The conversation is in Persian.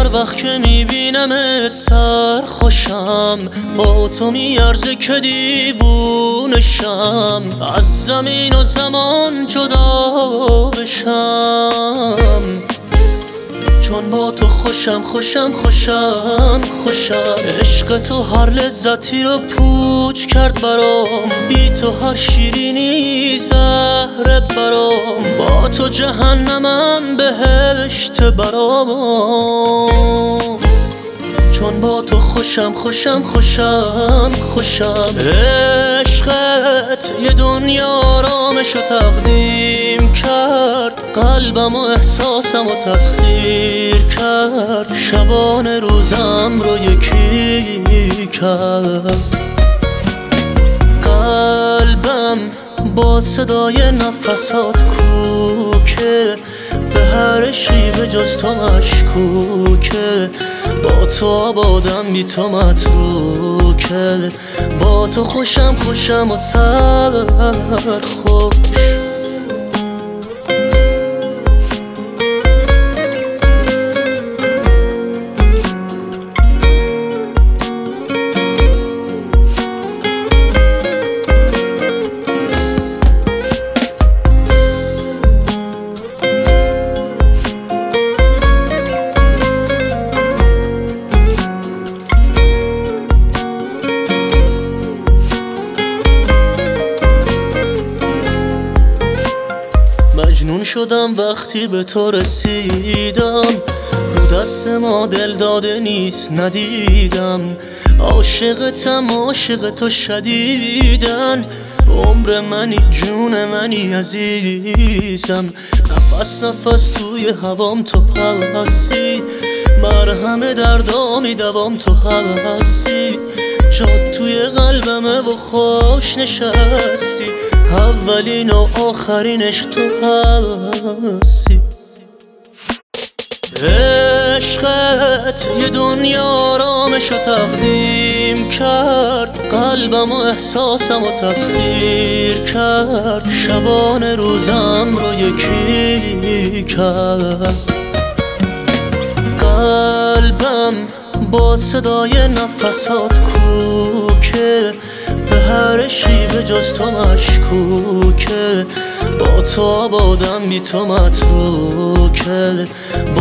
وقت که میبینمت سرخوشم، با تو میارزه که دیوونشم، از زمین و زمان جدا بشم. چون با تو خوشم خوشم خوشم خوشم، عشق تو هر لذتی رو پوچ کرد برام، بی تو هر شیرینی زهره برام، با تو جهنمم بهشت برام. چون با تو خوشم خوشم خوشم خوشم، عشقت یه دنیا آرامش رو تقدیم کرد، قلبم و احساسم رو تسخیر کرد، شبانه روزم رو یکی کرد. قلبم با صدای نفسات کوکه، به هر شیوه جز تو مشکوکه، با تو آبادم بی تو متروکه، با تو خوشم خوشم و سرخوش. مجنون شدم وقتی به تو رسیدم، رو دست ما دل داده نیست ندیدم، عاشقتم عاشق تو شدیدن، عمر منی جون منی عزیزم، نفس نفس توی هوام تو هستی، مرهم دردامی دوام تو هستی، جات توی قلبمه و خوش نشستی، اولین و آخرینش تو هستی. عشقت یه دنیا آرامش رو تقدیم کرد، قلبم و احساسم رو تسخیر کرد، شبانه روزم رو یکی کرد. قلبم با صدای نفسات کوکه، به هر شیوه جز تو مشکوکه، با تو آبادم بی تو متروکه.